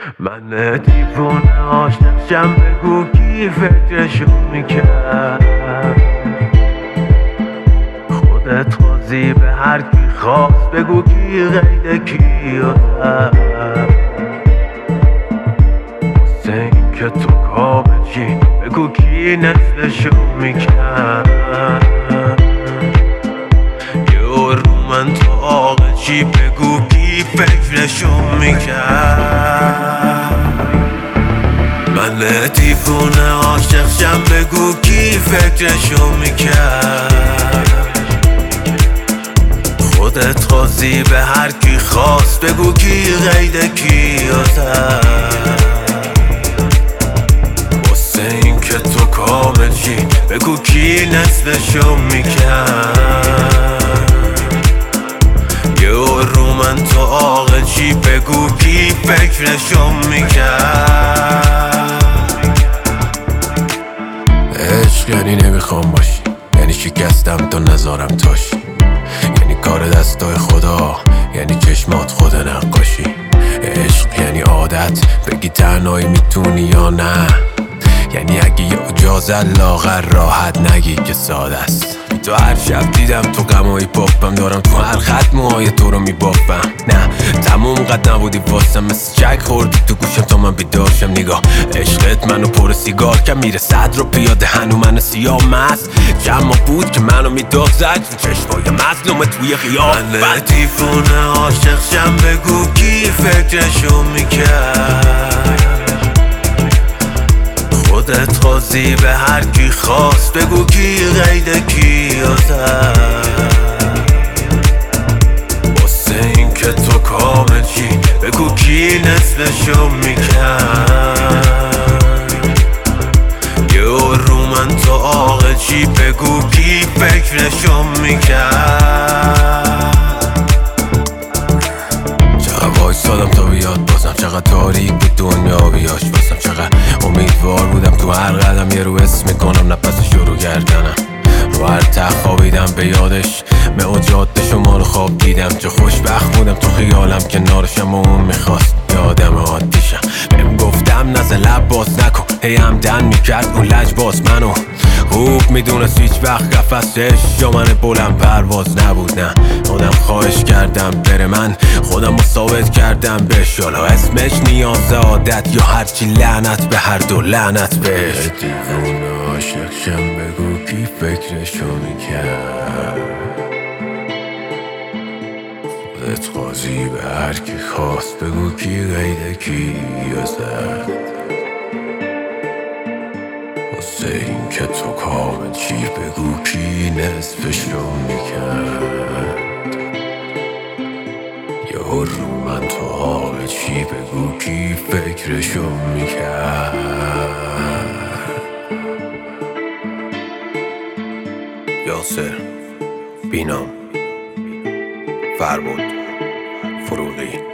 من دیوونه عاشقشم، بگو کی فکرشو میکرد. خودت خوازی به هر کی خواست، بگو کی غیر کی زد. واسه این که تو کامل چی، بگو کی نصفشو میکرد. یه رو من طاقه چی، بگو کی فکرشو میکرد. من دیوونه عاشقشم، بگو کی فکرشو میکرد. خودت خواستی به هر کی خواست، بگو کی قید کی زد. واسه این که تو کامل چی، بگو کی نصفشو میکرد. یه رو من تو عاقل چی، بگو کی فکرشو میکرد. عشق یعنی نمیخوام باشی، یعنی شکستم تا نذارم تاشی، یعنی کار دستای خدا، یعنی چشمات خود نقاشی. عشق یعنی عادت، بگی تنهایی میتونی یا نه، یعنی اگه یه اجازت لاغر راحت نگی که ساده است. تو هر شب دیدم تو غمای پاپم، دارم تو هر خط موهای تو رو میبافم. نه تموم قد نبودی واسم، مثل چک خوردی تو گوشم تا من بیدارشم. نگاه عشقت منو پر سیگار که میره صد رو پیاده، هنو منو سیاه مست. جمع بود که منو میداد زد چشمای مظلوم توی خیابان. من دیوونه عاشقشم، بگو کی فکرشو میکرد. خودت خواستی به هر کی خواست، بگو کی قید کی زد. واسه این که تو کامل چی، بگو کی نصفشو میکرد. یه رو من تو عاقل چی، بگو کی فکرشو میکرد. چقدر وایسادم تا بیاد بازم، چقدر تاریک بود دنیا بیاش بازم، چقدر امیدوار بودم تو هر قدم یه رو اسم میکنم نفس شروع کردنم. رو هر ته خوابیدم به یادش، به جاده شما رو خواب دیدم. چه خوشبخت بودم تو خیالم کنارشم و اون میخواست یادم عادیشم. بهم گفتم نزه لب باز نکن، هی همدن میکرد اون لج باز منو. خوب میدونست هیچ وقت قفسش یا من بلند پرواز نبود. نه خودم خواهش کردم بره، من خودم رو ثابت کردم بهش. حالا اسمش نیاز عادت یا هرچی، لعنت به هر دو لعنت بهش. دیوونه عاشقشم، بگو کی فکرشو میکرد. خودت خواستی به هر کی خواست، بگو کی قید کی زد. واسه این که تو کامل چی، بگو کی نصفشو میکرد. یه رو من تو حال چی، بگو کی فکرشو میکرد. یاسر، بینام، فربود، فروغی.